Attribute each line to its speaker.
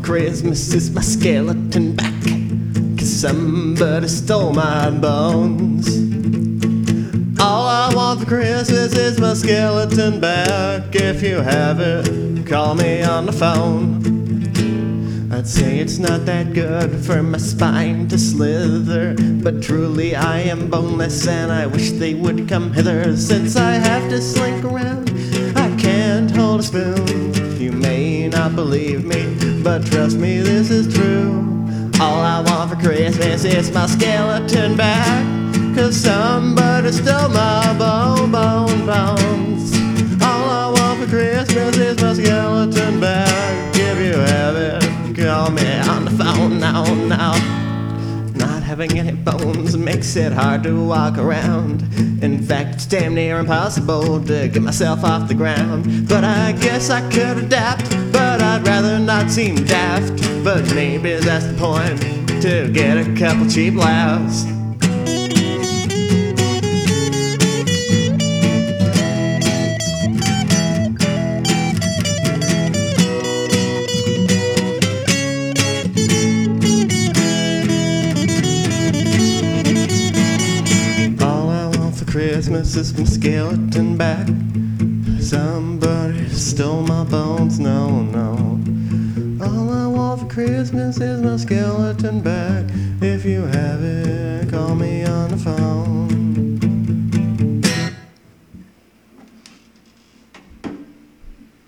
Speaker 1: Christmas is my skeleton back, 'cause somebody stole my bones. All I want for Christmas is my skeleton back. If you have it, call me on the phone. I'd say it's not that good for my spine to slither, but truly I am boneless and I wish they would come hither. Since I have to slink around, I can't hold a spoon. You may not believe me, but trust me, this is true. All I want for Christmas is my skeleton back, 'cause somebody stole my bones. All I want for Christmas is my skeleton back. If you have it, call me on the phone now. Not having any bones makes it hard to walk around. In fact, it's damn near impossible to get myself off the ground. But I guess I could adapt, but I'd rather not seem daft. But maybe that's the point, to get a couple cheap laughs. Christmas is my skeleton back. Somebody stole my bones, no. All I want for Christmas is my skeleton back. If you have it, call me on the phone.